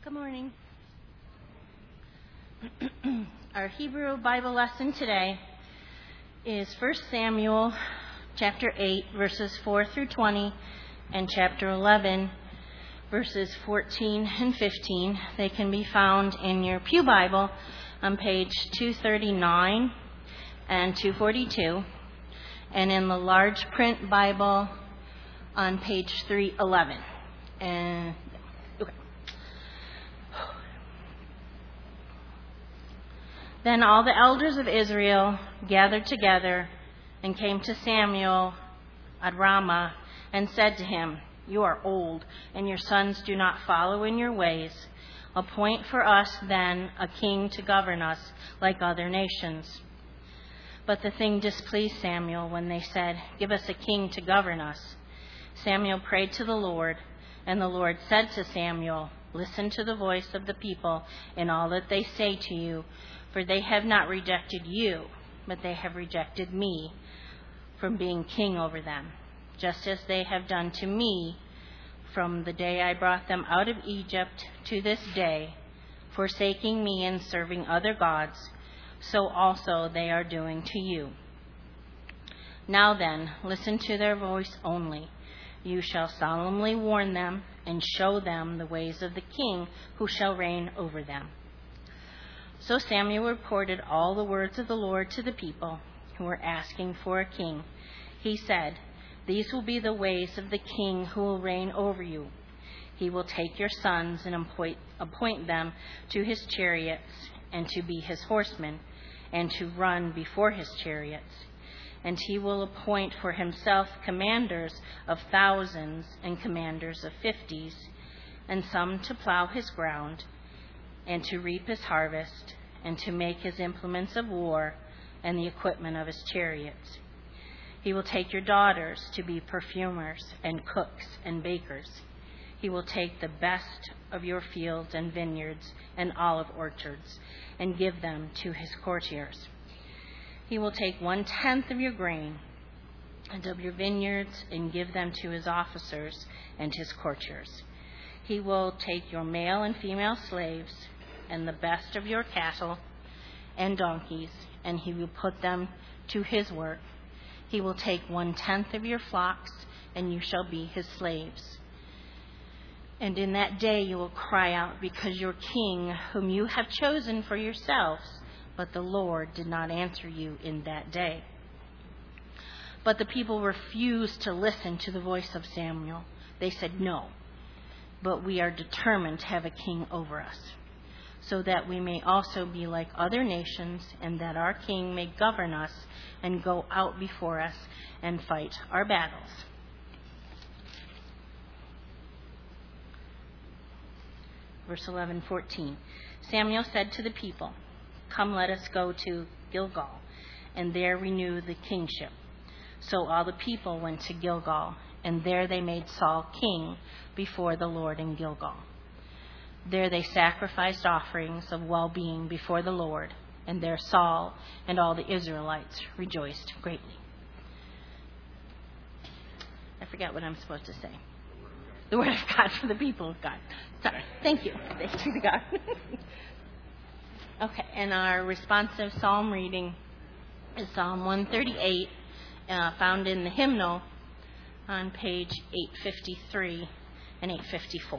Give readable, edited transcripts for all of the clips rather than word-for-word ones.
Good morning. Our Hebrew Bible lesson today is 1 Samuel chapter 8, verses 4 through 20, and chapter 11, verses 14 and 15. They can be found in your Pew Bible on page 239 and 242, and in the large print Bible on page 311. Then all the elders of Israel gathered together and came to Samuel at Ramah and said to him, "You are old, and your sons do not follow in your ways. Appoint for us then a king to govern us like other nations." But the thing displeased Samuel when they said, "Give us a king to govern us." Samuel prayed to the Lord, and the Lord said to Samuel, "Listen to the voice of the people in all that they say to you, for they have not rejected you, but they have rejected me from being king over them, just as they have done to me from the day I brought them out of Egypt to this day, forsaking me and serving other gods, so also they are doing to you. Now then, listen to their voice only. You shall solemnly warn them and show them the ways of the king who shall reign over them." So Samuel reported all the words of the Lord to the people who were asking for a king. He said, "These will be the ways of the king who will reign over you. He will take your sons and appoint them to his chariots and to be his horsemen and to run before his chariots. And he will appoint for himself commanders of thousands and commanders of 50s, and some to plow his ground and to reap his harvest, and to make his implements of war and the equipment of his chariots. He will take your daughters to be perfumers and cooks and bakers. He will take the best of your fields and vineyards and olive orchards and give them to his courtiers. He will take 1/10 of your grain and of your vineyards and give them to his officers and his courtiers. He will take your male and female slaves and the best of your cattle and donkeys, and he will put them to his work. He will take 1/10 of your flocks, and you shall be his slaves. And in that day you will cry out because your king, whom you have chosen for yourselves, but the Lord did not answer you in that day." But the people refused to listen to the voice of Samuel. They said, "No, but we are determined to have a king over us, so that we may also be like other nations, and that our king may govern us and go out before us and fight our battles." Verse 11-14. Samuel said to the people, "Come, let us go to Gilgal, and there renew the kingship." So all the people went to Gilgal, and there they made Saul king before the Lord in Gilgal. There they sacrificed offerings of well-being before the Lord, and there Saul and all the Israelites rejoiced greatly. I forget what I'm supposed to say. The word of God for the people of God. Sorry. Thank you. Thank you to God. Okay, and our responsive psalm reading is Psalm 138, found in the hymnal on page 853 and 854.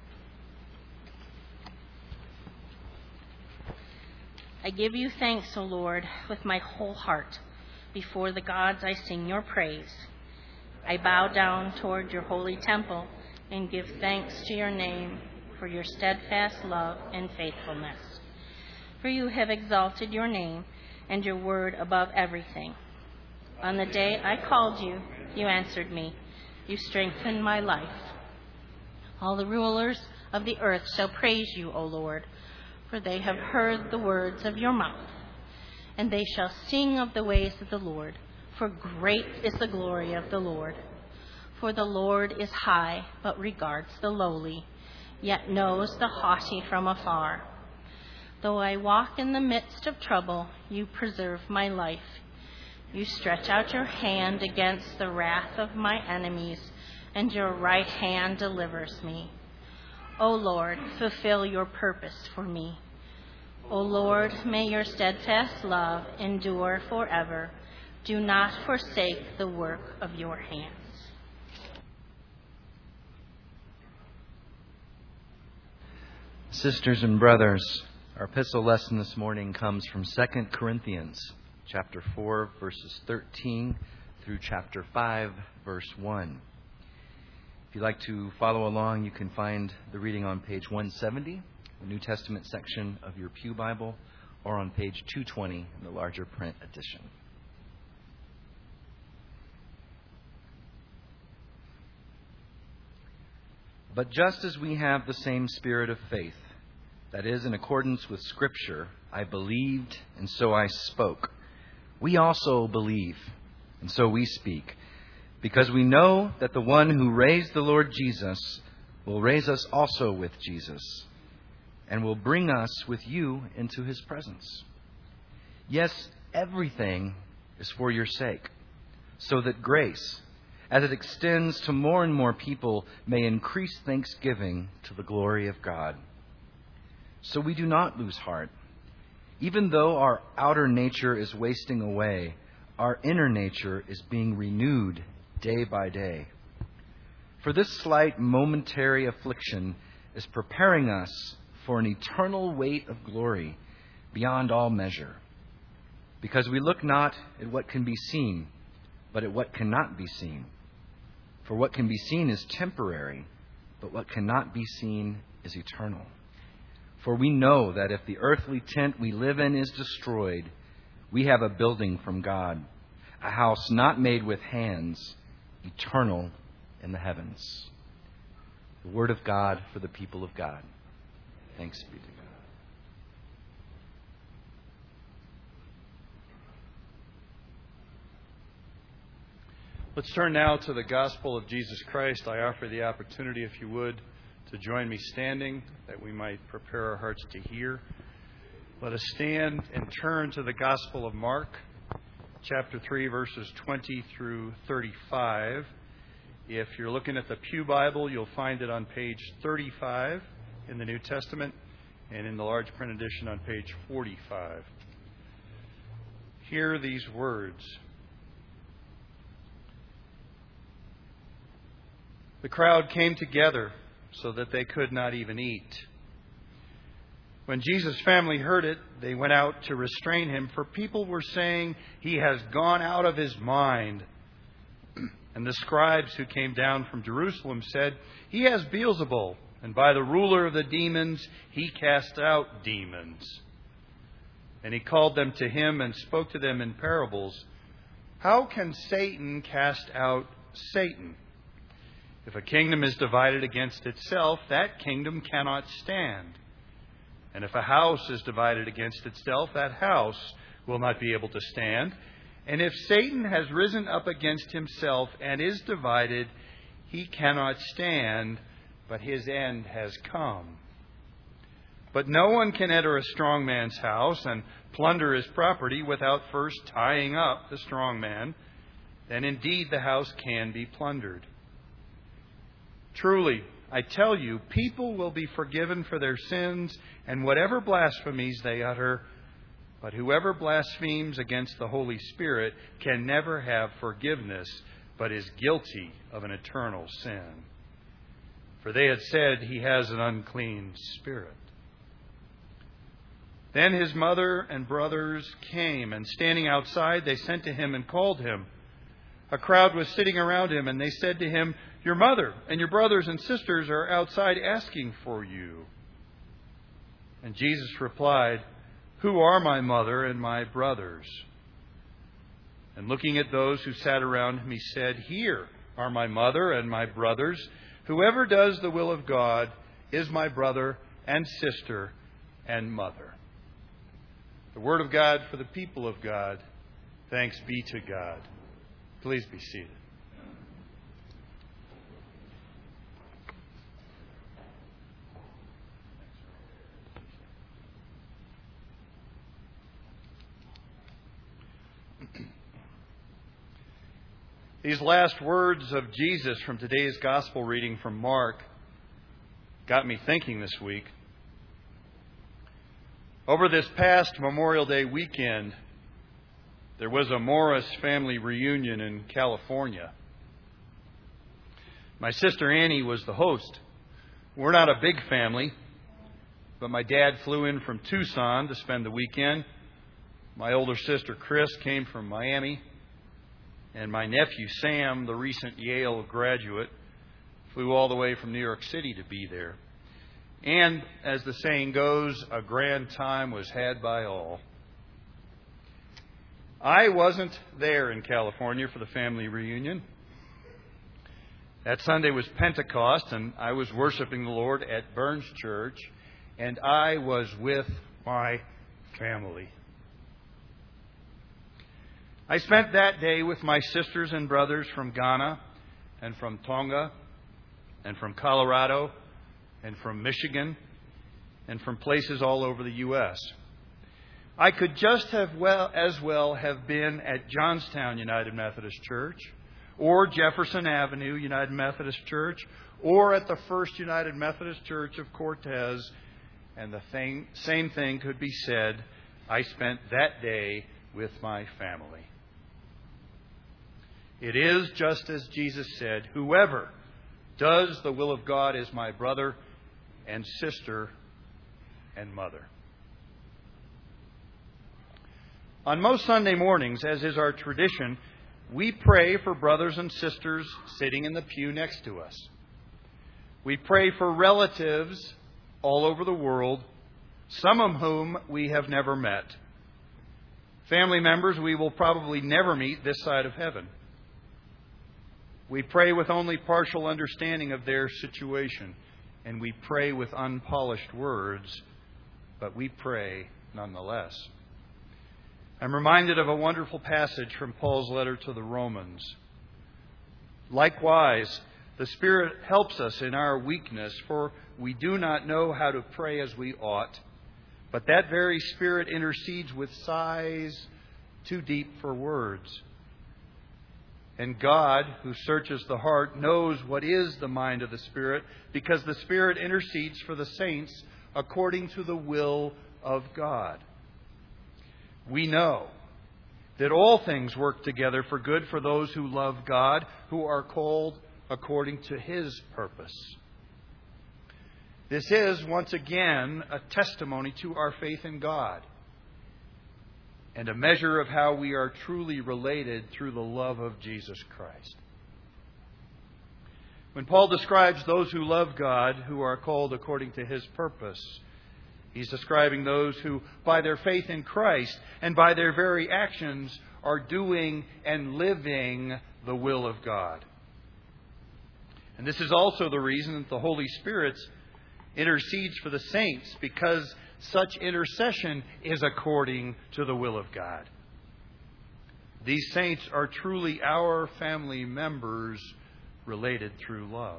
I give you thanks, O Lord, with my whole heart. Before the gods I sing your praise. I bow down toward your holy temple and give thanks to your name for your steadfast love and faithfulness. For you have exalted your name and your word above everything. On the day I called you, you answered me. You strengthened my life. All the rulers of the earth shall praise you, O Lord, for they have heard the words of your mouth. And they shall sing of the ways of the Lord, for great is the glory of the Lord. For the Lord is high, but regards the lowly, yet knows the haughty from afar. Though I walk in the midst of trouble, you preserve my life. You stretch out your hand against the wrath of my enemies, and your right hand delivers me. O Lord, fulfill your purpose for me. O Lord, may your steadfast love endure forever. Do not forsake the work of your hands. Sisters and brothers, our epistle lesson this morning comes from 2 Corinthians chapter 4, verses 13 through chapter 5, verse 1. If you'd like to follow along, you can find the reading on page 170, the New Testament section of your Pew Bible, or on page 220 in the larger print edition. But just as we have the same spirit of faith, that is, in accordance with Scripture, I believed, and so I spoke. We also believe, and so we speak, because we know that the one who raised the Lord Jesus will raise us also with Jesus, and will bring us with you into his presence. Yes, everything is for your sake, so that grace, as it extends to more and more people, may increase thanksgiving to the glory of God. So we do not lose heart. Even though our outer nature is wasting away, our inner nature is being renewed day by day. For this slight momentary affliction is preparing us for an eternal weight of glory beyond all measure. Because we look not at what can be seen, but at what cannot be seen. For what can be seen is temporary, but what cannot be seen is eternal. For we know that if the earthly tent we live in is destroyed, we have a building from God, a house not made with hands, eternal in the heavens. The word of God for the people of God. Thanks be to God. Let's turn now to the gospel of Jesus Christ. I offer the opportunity, if you would, to join me standing, that we might prepare our hearts to hear. Let us stand and turn to the Gospel of Mark, chapter 3, verses 20 through 35. If you're looking at the Pew Bible, you'll find it on page 35 in the New Testament, and in the large print edition on page 45. Hear these words. The crowd came together so that they could not even eat. When Jesus' family heard it, they went out to restrain him, for people were saying, "He has gone out of his mind." And the scribes who came down from Jerusalem said, "He has Beelzebul, and by the ruler of the demons he casts out demons." And he called them to him and spoke to them in parables. "How can Satan cast out Satan? If a kingdom is divided against itself, that kingdom cannot stand. And if a house is divided against itself, that house will not be able to stand. And if Satan has risen up against himself and is divided, he cannot stand, but his end has come. But no one can enter a strong man's house and plunder his property without first tying up the strong man. Then indeed the house can be plundered. Truly, I tell you, people will be forgiven for their sins and whatever blasphemies they utter. But whoever blasphemes against the Holy Spirit can never have forgiveness, but is guilty of an eternal sin. For they had said he has an unclean spirit. Then his mother and brothers came, and standing outside, they sent to him and called him. A crowd was sitting around him, and they said to him, "Your mother and your brothers and sisters are outside asking for you." And Jesus replied, "Who are my mother and my brothers?" And looking at those who sat around him, he said, "Here are my mother and my brothers. Whoever does the will of God is my brother and sister and mother." The word of God for the people of God. Thanks be to God. Please be seated. These last words of Jesus from today's gospel reading from Mark got me thinking this week. Over this past Memorial Day weekend, there was a Morris family reunion in California. My sister Annie was the host. We're not a big family, but my dad flew in from Tucson to spend the weekend. My older sister Chris came from Miami, and my nephew Sam, the recent Yale graduate, flew all the way from New York City to be there. And, as the saying goes, a grand time was had by all. I wasn't there in California for the family reunion. That Sunday was Pentecost, and I was worshiping the Lord at Burns Church, and I was with my family. I spent that day with my sisters and brothers from Ghana and from Tonga and from Colorado and from Michigan and from places all over the U.S. I could just as well have been at Johnstown United Methodist Church or Jefferson Avenue United Methodist Church or at the First United Methodist Church of Cortez, and the same thing could be said. I spent that day with my family. It is just as Jesus said, whoever does the will of God is my brother and sister and mother. On most Sunday mornings, as is our tradition, we pray for brothers and sisters sitting in the pew next to us. We pray for relatives all over the world, some of whom we have never met. Family members we will probably never meet this side of heaven. We pray with only partial understanding of their situation, and we pray with unpolished words, but we pray nonetheless. I'm reminded of a wonderful passage from Paul's letter to the Romans. Likewise, the Spirit helps us in our weakness, for we do not know how to pray as we ought, but that very Spirit intercedes with sighs too deep for words. And God, who searches the heart, knows what is the mind of the Spirit, because the Spirit intercedes for the saints according to the will of God. We know that all things work together for good for those who love God, who are called according to His purpose. This is, once again, a testimony to our faith in God, and a measure of how we are truly related through the love of Jesus Christ. When Paul describes those who love God, who are called according to His purpose, he's describing those who, by their faith in Christ and by their very actions, are doing and living the will of God. And this is also the reason that the Holy Spirit intercedes for the saints, because such intercession is according to the will of God. These saints are truly our family members related through love.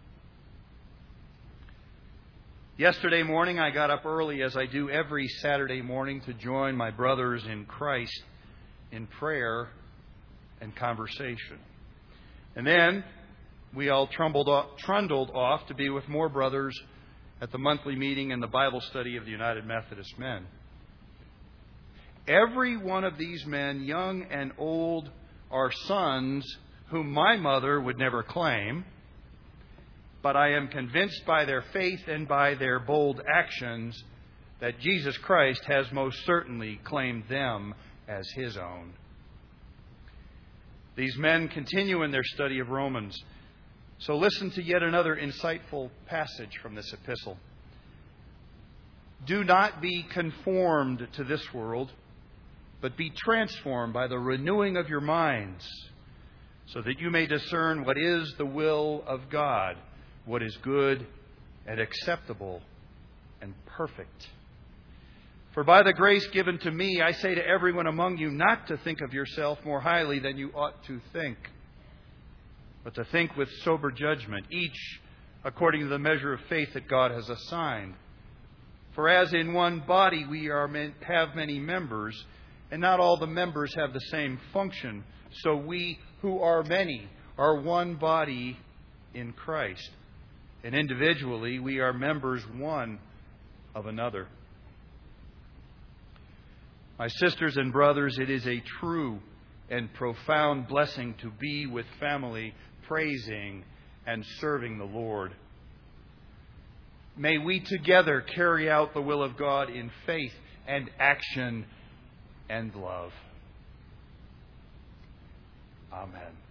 Yesterday morning, I got up early, as I do every Saturday morning, to join my brothers in Christ in prayer and conversation. And then we all trundled off to be with more brothers at the monthly meeting and the Bible study of the United Methodist Men. Every one of these men, young and old, are sons whom my mother would never claim, but I am convinced by their faith and by their bold actions that Jesus Christ has most certainly claimed them as His own. These men continue in their study of Romans. So listen to yet another insightful passage from this epistle. Do not be conformed to this world, but be transformed by the renewing of your minds, so that you may discern what is the will of God, what is good and acceptable and perfect. For by the grace given to me, I say to everyone among you not to think of yourself more highly than you ought to think, but to think with sober judgment, each according to the measure of faith that God has assigned. For as in one body we have many members, and not all the members have the same function, so we who are many are one body in Christ, and individually we are members one of another. My sisters and brothers, it is a true and profound blessing to be with family, praising and serving the Lord. May we together carry out the will of God in faith and action and love. Amen.